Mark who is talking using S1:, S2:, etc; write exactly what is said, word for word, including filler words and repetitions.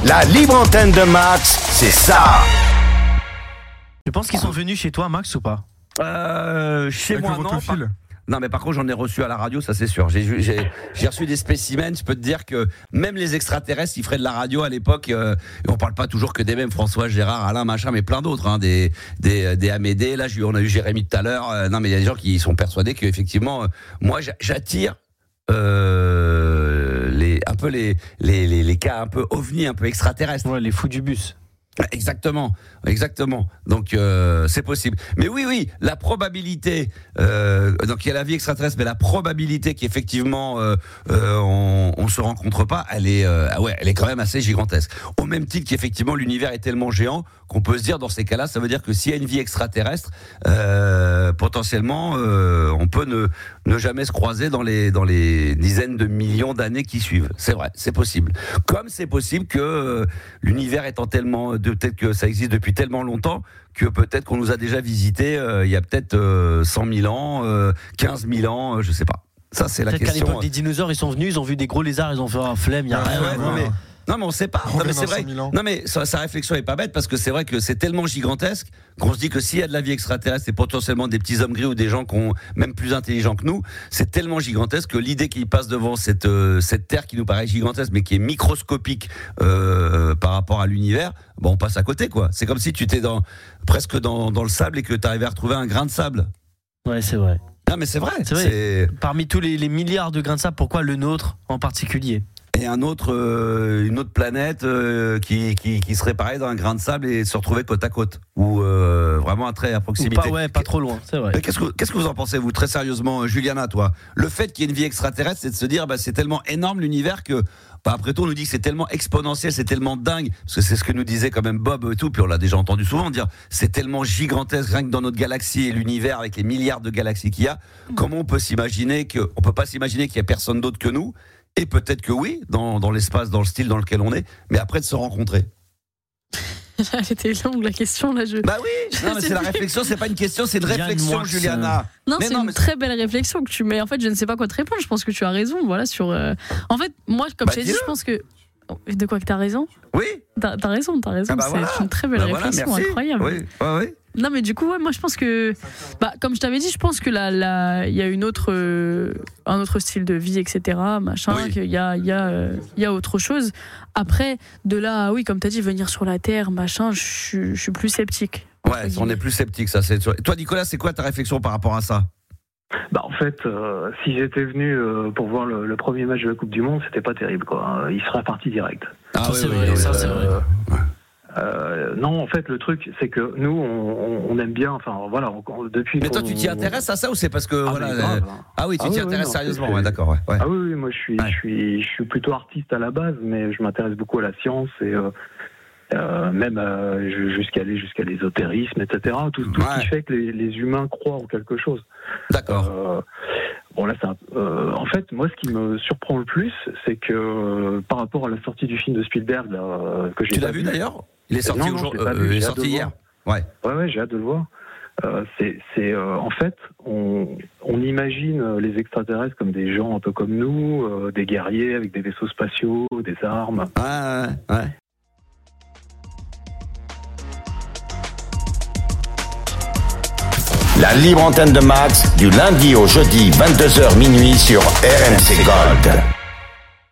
S1: La libre antenne de Max, c'est ça.
S2: Tu penses qu'ils sont venus chez toi, Max, ou pas?
S3: Euh, chez
S4: Avec
S3: moi,
S4: le
S3: non.
S4: fil.
S3: Pas... Non, mais par contre, j'en ai reçu à la radio, ça c'est sûr. J'ai, j'ai, j'ai reçu des spécimens. Je peux te dire que même les extraterrestres, ils feraient de la radio à l'époque. Euh, et on parle pas toujours que des mêmes, François, Gérard, Alain, machin, mais plein d'autres, hein, des, des, des Amédée. Là, on a eu Jérémy tout à l'heure. Euh, non, mais il y a des gens qui sont persuadés qu'effectivement, euh, moi, j'attire. Euh, les, un peu les, les, les, les cas un peu ovni, un peu extraterrestres.
S2: Ouais, les fous du bus.
S3: Exactement, exactement. Donc euh, c'est possible. Mais oui, oui, la probabilité. Euh, donc il y a la vie extraterrestre, mais la probabilité qu'effectivement euh, euh, on, on se rencontre pas, elle est, euh, ah ouais, elle est quand même assez gigantesque. Au même titre qu'effectivement l'univers est tellement géant qu'on peut se dire dans ces cas-là, ça veut dire que s'il y a une vie extraterrestre, euh, potentiellement, euh, on peut ne ne jamais se croiser dans les dans les dizaines de millions d'années qui suivent. C'est vrai, c'est possible. Comme c'est possible que euh, l'univers étant tellement de peut-être que ça existe depuis tellement longtemps que peut-être qu'on nous a déjà visité euh, il y a peut-être euh, cent mille ans, euh, quinze mille ans, euh, je sais pas. Ça c'est la
S2: Peut-être
S3: question.
S2: qu'à l'époque des dinosaures, ils sont venus, ils ont vu des gros lézards, ils ont fait un flemme, il y a
S3: Ah,
S2: rien.
S3: ouais,
S2: à
S3: non,
S2: voir.
S3: mais, non mais on sait pas.
S4: On
S3: Non mais
S4: est
S3: c'est
S4: dans
S3: vrai.
S4: cent mille ans.
S3: Non mais sa, sa réflexion est pas bête parce que c'est vrai que c'est tellement gigantesque qu'on se dit que s'il y a de la vie extraterrestre et potentiellement des petits hommes gris ou des gens qui ont même plus intelligents que nous, c'est tellement gigantesque que l'idée qu'ils passent devant cette euh, cette terre qui nous paraît gigantesque mais qui est microscopique euh, par rapport à l'univers, bon on passe à côté quoi. C'est comme si tu étais dans presque dans dans le sable et que tu arrivais à retrouver un grain de sable.
S2: Ouais, c'est vrai.
S3: Non mais c'est vrai.
S2: C'est vrai.
S3: C'est...
S2: Parmi tous les, les milliards de grains de sable, pourquoi le nôtre en particulier?
S3: Et un autre, euh, une autre planète euh, qui, qui, qui serait pareil dans un grain de sable et se retrouver côte à côte ou euh, vraiment un trait à
S2: Ou
S3: proximité.
S2: pas, ouais, pas trop loin, c'est vrai.
S3: Mais qu'est-ce que qu'est-ce que vous en pensez vous très sérieusement, Juliana, toi? Le fait qu'il y ait une vie extraterrestre, c'est de se dire bah c'est tellement énorme l'univers que bah, après tout on nous dit que c'est tellement exponentiel, c'est tellement dingue parce que c'est ce que nous disait quand même Bob et tout, puis on l'a déjà entendu souvent dire c'est tellement gigantesque rien que dans notre galaxie et l'univers avec les milliards de galaxies qu'il y a. Comment on peut s'imaginer que on peut pas s'imaginer qu'il y a personne d'autre que nous? Et peut-être que oui, dans, dans l'espace, dans le style dans lequel on est, mais après de se rencontrer.
S5: Elle était longue la question là. Je...
S3: Bah oui, non, mais c'est la réflexion, c'est pas une question, c'est une
S2: Yann
S3: réflexion,
S2: Moix,
S3: Juliana.
S5: Non,
S3: Mais
S5: c'est
S3: non,
S5: une
S3: mais-
S5: très belle réflexion que tu mets. En fait, je ne sais pas quoi te répondre. Je pense que tu as raison. Voilà sur. euh, En fait, moi, comme
S3: Bah,
S5: je t'ai dit,
S3: dis-le.
S5: je pense que. De quoi que t'as raison?
S3: Oui.
S5: T'as, t'as raison, t'as raison.
S3: Ah bah
S5: c'est
S3: voilà.
S5: une très belle
S3: Bah voilà,
S5: réflexion,
S3: merci.
S5: incroyable.
S3: Oui, ouais, ouais.
S5: Non, mais du coup, ouais, moi, je pense que, bah, comme je t'avais dit, je pense que là, là, il y a une autre, euh, un autre style de vie, et cetera, machin,
S3: Oui.
S5: qu'il y a, il y a, euh, il y a autre chose. Après, de là, à, oui, comme t'as dit, venir sur la Terre, machin, je suis, je suis plus sceptique.
S3: Ouais, on est plus sceptique, ça. C'est... Toi, Nicolas, c'est quoi ta réflexion par rapport à ça?
S6: Bah en fait, euh, si j'étais venu euh, pour voir le, le premier match de la Coupe du Monde, c'était pas terrible quoi. Il serait parti direct.
S3: Ah
S2: Ça,
S3: oui,
S2: c'est
S3: oui,
S2: vrai,
S3: oui,
S2: ça,
S3: oui,
S2: c'est
S3: oui.
S2: vrai.
S6: Euh, non, en fait, le truc, c'est que nous, on, on aime bien. Enfin, voilà, on- on- depuis.
S3: Mais toi,
S6: qu'on-
S3: tu t'y intéresses à ça ou c'est parce que
S6: Ah,
S3: voilà
S6: mais
S3: euh,
S6: grave, hein.
S3: Ah oui, tu
S6: Ah
S3: t'y
S6: oui,
S3: intéresses
S6: oui, non,
S3: sérieusement,
S6: c'est-
S3: ouais, d'accord, ouais. ouais.
S6: Ah oui, oui, moi, je suis,
S3: Ouais.
S6: je suis, je suis plutôt artiste à la base, mais je m'intéresse beaucoup à la science et euh, euh, même euh, ju- jusqu'à aller jusqu'à l'ésotérisme, et cetera. Tout, tout ce
S3: Ouais.
S6: qui fait que les, les humains croient en quelque chose.
S3: D'accord.
S6: Euh, bon là, c'est un- euh, en fait, moi, ce qui me surprend le plus, c'est que euh, par rapport à la sortie du film de Spielberg là, euh, que j'ai
S3: Tu l'as
S6: pas
S3: vu d'ailleurs? Il est sorti
S6: Non, non,
S3: aujourd'hui,
S6: je l'ai pas
S3: euh,
S6: vu,
S3: il est
S6: j'ai hâte
S3: sorti
S6: de
S3: hier.
S6: voir.
S3: Ouais.
S6: Ouais, ouais, j'ai hâte de le voir. Euh, c'est, c'est euh, en fait, on, on imagine euh, les extraterrestres comme des gens un peu comme nous, euh, des guerriers avec des vaisseaux spatiaux, des armes.
S3: Ah, ouais, ouais.
S1: La libre antenne de Max, du lundi au jeudi, vingt-deux heures minuit sur R M C Gold.